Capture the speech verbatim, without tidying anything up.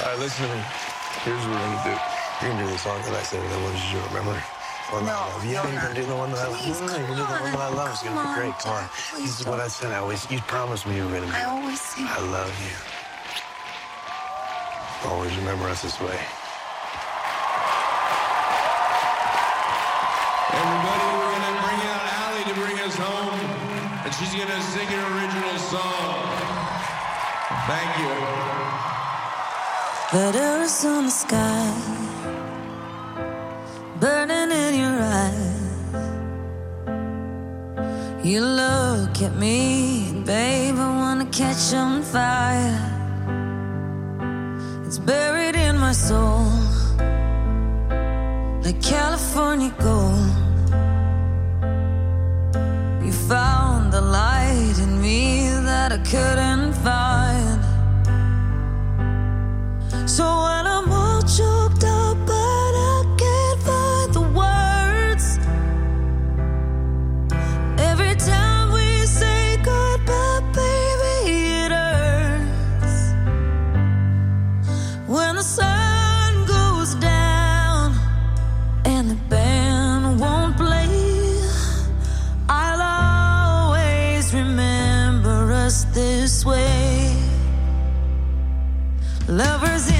right, listen to me. Here's what we're gonna do. You're gonna do the song that I said that was you, remember? One that I love. Yeah, you're gonna do the one that I love. No, no, you're gonna do the one that I love. It's gonna be great. Come on. This is what I said. I always, you promised me you were gonna do. I always say I love you. Always remember us this way. Everybody, we're gonna bring out Allie to bring us home, and she's gonna sing an original song. Thank you. Letters on the sky, burning in your eyes. You look at me, and babe, I wanna catch on fire. It's buried in my soul, like California gold. You found the light in me that I couldn't find. So when I'm all choked up but I can't find the words, every time we say goodbye, baby, it hurts. When the sun goes down and the band won't play, I'll always remember us this way. Lovers in